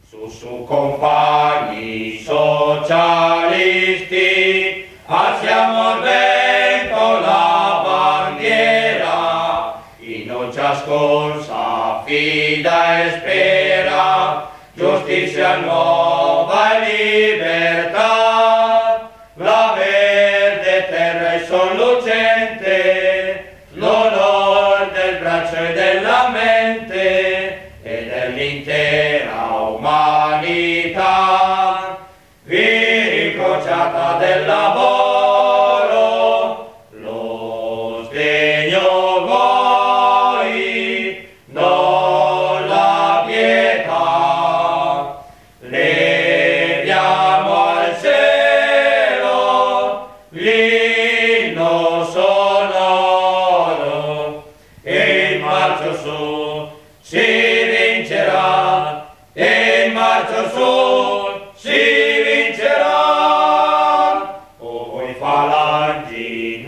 Su compagni socialisti, alziamo al vento la bandiera, in non ciascun s'affida e spera, giustizia nuova e libertà, la verde terra è sol lucente, l'onor del braccio e della mente e dell'intera umanità, vi crociata del lavoro, lo sdegno voi, non la pietà, leviamo al cielo l'inno sonoro e in marcio su si vincerà, e in marcio su si vincerà. O voi falangi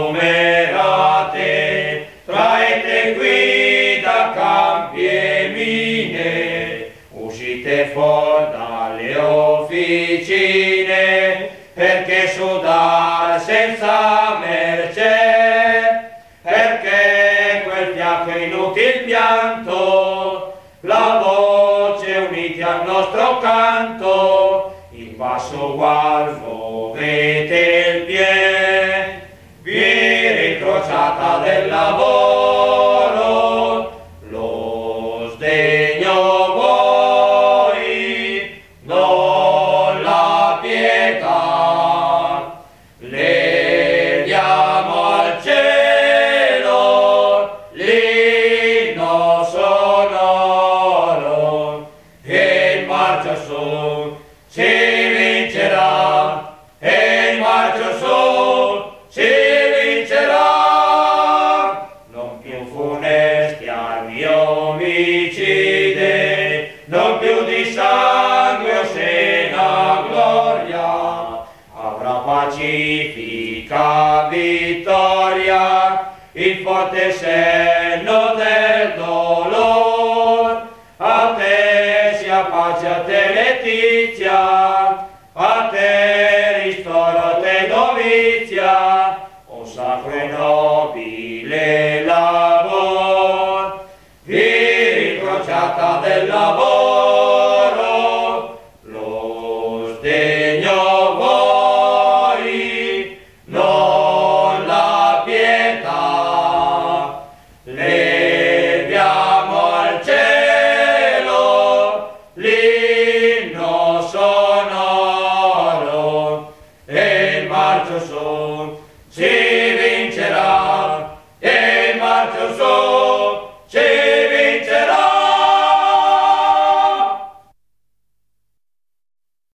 numerate, traete qui da campi e mine, uscite fuori dalle officine, perché sudar senza mercé, perché quel fiacco inutil pianto, la voce uniti al nostro canto, in basso guardo vete il pie, vi ricrociata del lavoro, lo sdegno voi, non la pietà, leviamo al cielo l'inno sonoro e in marcia su si vincerà, e in marcia su si vincerà. Non più funesti armi omicide, non più di sangue oscena gloria, avrà pacifica vittoria il forte senno del dolor. A te sia pace, a te Letizia, a te